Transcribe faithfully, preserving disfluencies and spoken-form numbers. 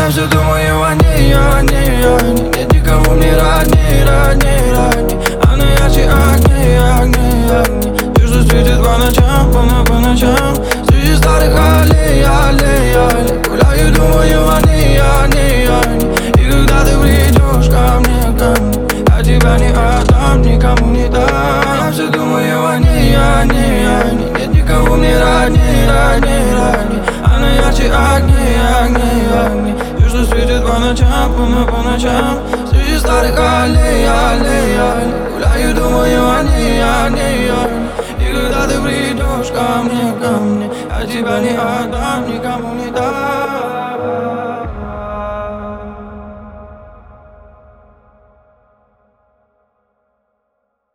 Я все думаю о ней, о ней, о ней. Нет никого мне родней, родней, родней. Она ярче огней, огней, огней. Ты что светит по ночам, по, по ночам. Среди старых аллей, аллей, аллей. Гуляю, думаю о ней, о ней, о ней. И когда ты придешь ко мне, ко мне, я тебя не отдам, никому не дам. Я все думаю о ней, о ней, о ней. Нет никого мне родней, родней, родней. Она ярче огней, огней, огней. Ты что светит по ночам, по, по ночам. Среди старых аллей, аллей, аллей. Гуляю, думаю о ней, о ней, о ней. И когда ты придешь ко мне, ко мне, я тебя не отдам, никому не дам.